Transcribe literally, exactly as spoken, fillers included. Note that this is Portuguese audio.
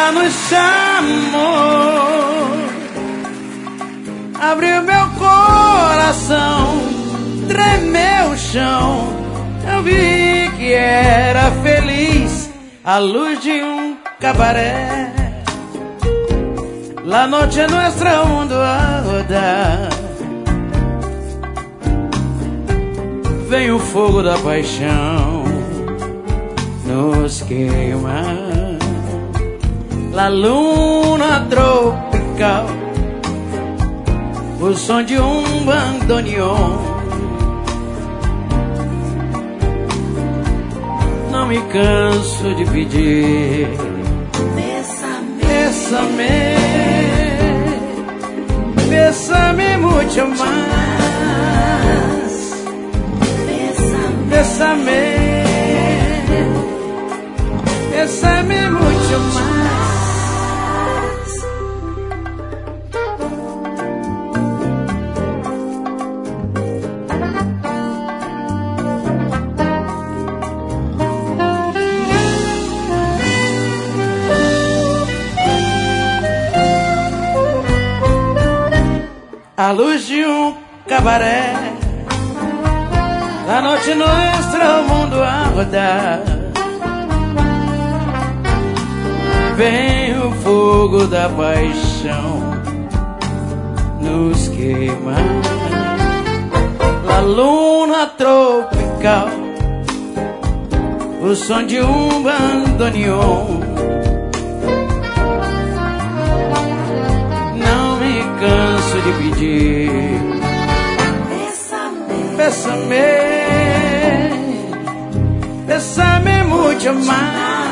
ela nos chamou, abriu meu coração, tremeu o chão. Eu vi que era feliz à luz de um cabaré. La noche é nuestro mundo a rodar. Vem o fogo da paixão nos queima. La luna tropical, o som de um bandoneon. Não me canso de pedir, bésame, bésame mucho más, bésame, bésame mucho más. A luz de um cabaré, la noche nuestra, o mundo a rodar. Vem o fogo da paixão nos queima. La luna tropical, o som de um bandoneon. Canso de pedir, bésame, bésame mucho más.